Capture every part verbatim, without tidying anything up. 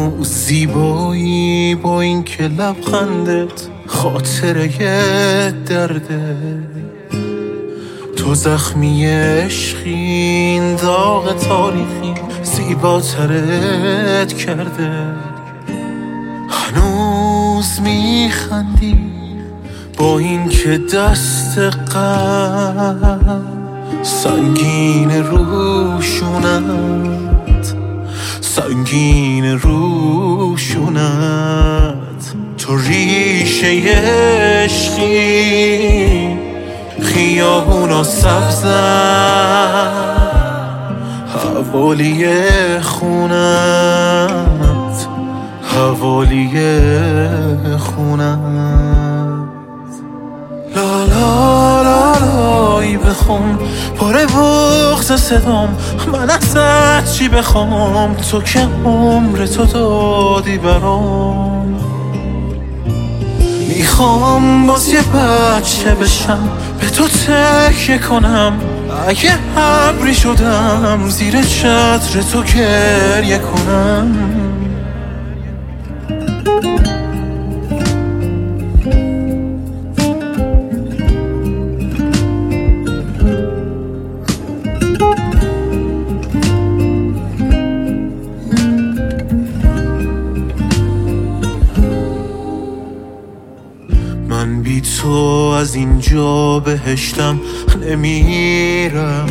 هنوز زیبایی با این که لبخندت خاطره درده. تو زخمی عشقین داغ تاریخی زیباترت کرده. هنوز میخندی با این که دست غم سنگین روشونت، سنگین روشونت. تو ریشه عشقی خیابونا سبزن، حوالی خونت، حوالی خونت. لا لا لا لایی بخون پاره بغض صدام، من ازت چی بخوام تو که عمر تو دادی برام. میخوام باز یه بچه بشم به تو تکیه کنم، اگه ابری شدم زیر چتر تو گریه کنم. من بی تو از اینجا بهشتم نمیرم،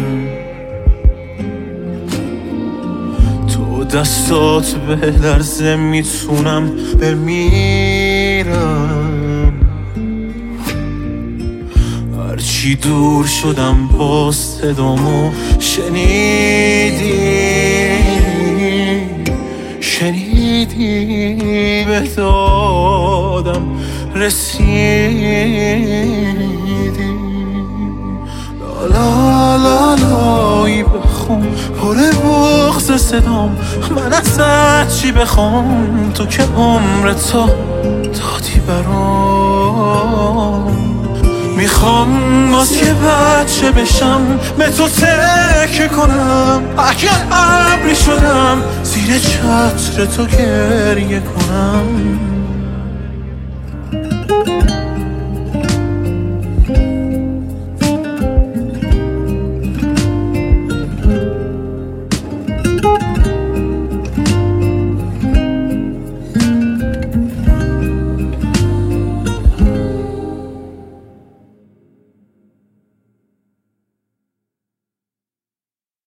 تو دستات به لرزه میتونم بمیرم. هرچی دور شدم باز صدامو شنیدی، شنیدی به دادم رسیدی. لا لا لایی بخون پره بغض صدام، من ازت چی بخوام تو که عمر تو دادی برام. میخوام باز یه بچه بشم به تو تکیه کنم، اگه ابری شدم زیر چتر تو گریه کنم.